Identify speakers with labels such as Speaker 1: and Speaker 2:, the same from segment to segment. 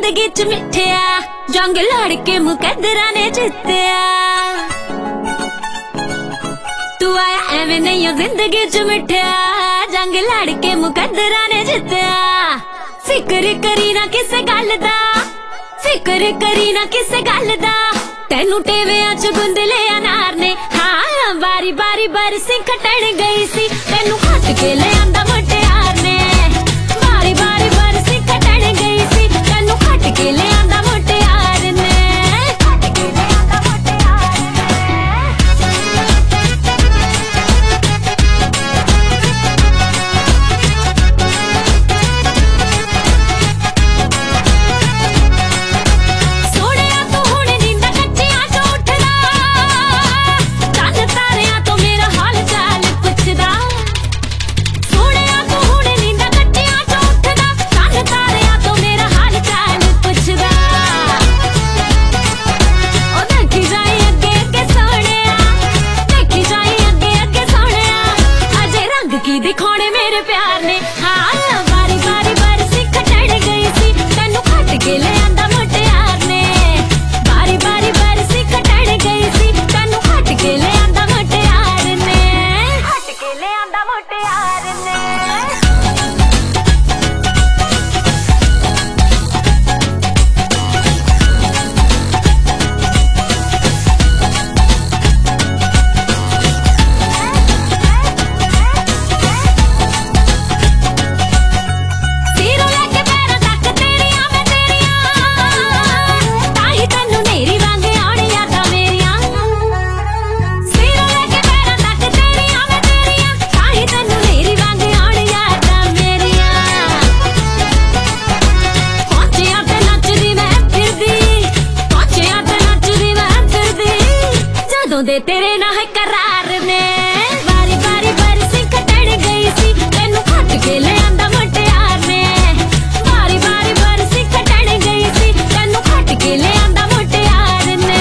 Speaker 1: जिंदगी च मिठिया जंग लड़ के मुकद्दरा ने जितया। तू आया एवें नहीं जिंदगी च मिठिया जंग लड़ के मुकद्दरा ने जितया। फिक्र करी ना किसे गल दा, फिक्र करी ना किसे गल दा, तेनू टेवियां च गुंद ले अनार ने। हाँ बारी बारी बरसी खटण गई सी तेनू खट के ले आंदा मुटियार ने। बारी बारी बरसी खटण गई सी तेनू खट के ले आंदा मुटियार ने। खट के ले आंदा मुटियार सोनिया तू हुण नींदा कच्चियां च उठदा, चंद तारियां तो मेरा हाल चाल पुछदा। सोनिया तू हुण नींदा कच्चियां च उठदा, चंद तारियां तो मेरा हाल चाल पुछदा। ओ देखी जाई अगे अगे सोनिया, देखी जाई अगे अगे सोनिया, अजे रंग की दिखाने मेरे प्यार ने। हाँ बारी बारी बरसी खटण गई सी तेनू खट के ले आंदा मुटियार ने। बारी बारी बरसी खटण गई सी तेनू खट के ले आंदा मुटियार ने। खट के ले आंदा मुटियार ने। सिरों लेके पैरां तक तेरियां मैं तेरियां, ताही तैनू नेरी वांग आउण यादां मेरियां। सिरों लेके पैरां तक तेरियां मैं तेरियां, ताही तैनू नेरी वांग आउण यादां मेरियां। पहुंचियां ते नचदी मैं फिरदी, पहुंचियां ते नचदी मैं फिरदी, जदों दे तेरे नाल करार ने। बारी बारी बरसी खटण गई सी तेनू खट के ले आंदा मुटियार ने। बारी बारी बरसी खटण गई सी तेनू खट के ले आंदा मुटियार ने।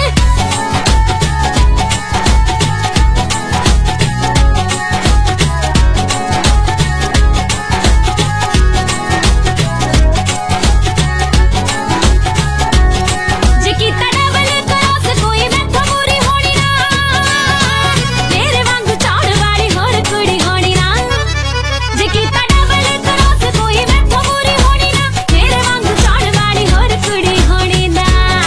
Speaker 1: जे कीता डबल क्रॉस कोई मैथों पूरी होनी ना, मेरे वांगू चाहण वाली होर कुड़ी होनी ना। जे कीता डबल क्रॉस कोई मैथों पूरी होनी ना, मेरे वांगू चाहण वाली होर कुड़ी होनी ना।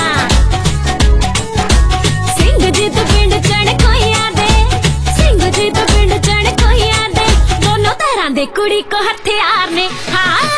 Speaker 1: सिंह जीत पिंड चढ़ कोइयां दे, सिंह जीत पिंड चढ़ कोइयां दे, दोनों तरह दे कुड़ी को हथियार ने। हाँ